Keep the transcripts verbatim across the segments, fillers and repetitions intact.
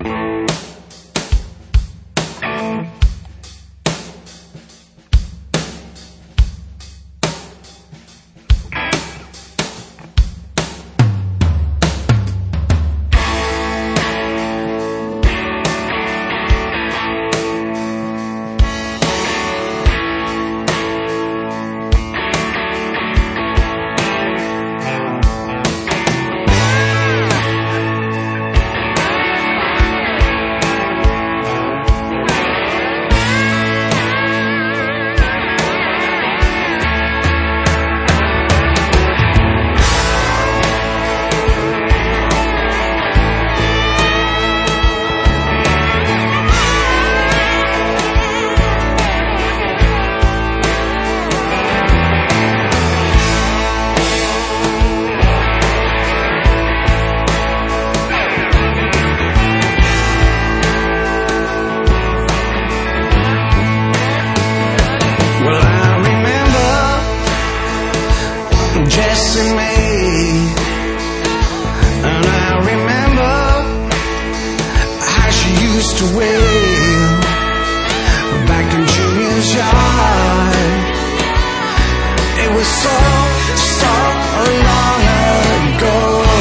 Jessie May, and I remember how she used to wail back in Junior's yard. It was so, so long ago.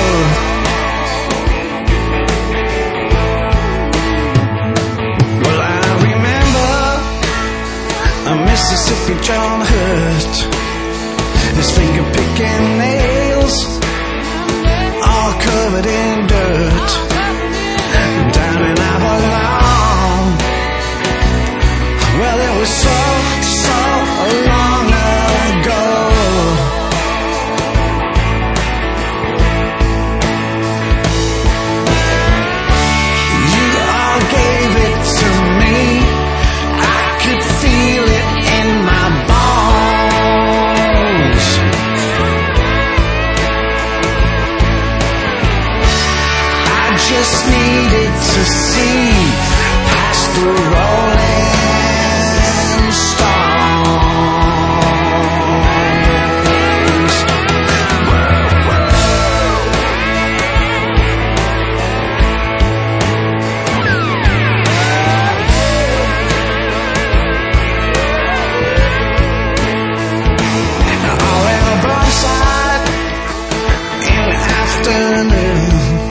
Well, I remember a Mississippi John Hurt, his finger picking nails, all covered in dirt, down in Avalon. Well, it was so, so long ago. You all gave it to me, I could feel it in my bones. Just needed to see past the rolling stones. All in a broadside in the afternoon.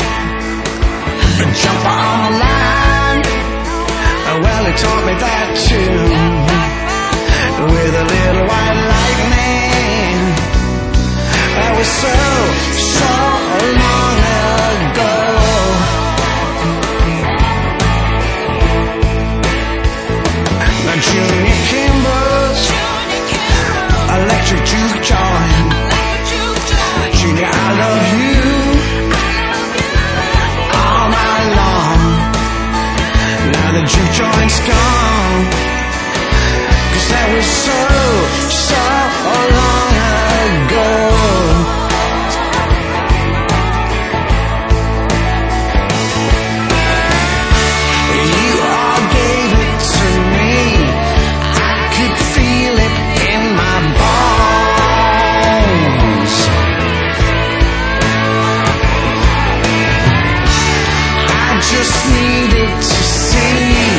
Jump on the line, well, he taught me that too, with a little white lightning. That was so, so long ago. Now Junior Kimball's electric juke joint. Junior, I love you. Now the juke joint's gone, 'cause that was so, so long ago. You all gave it to me, I could feel it in my bones. I just needed to see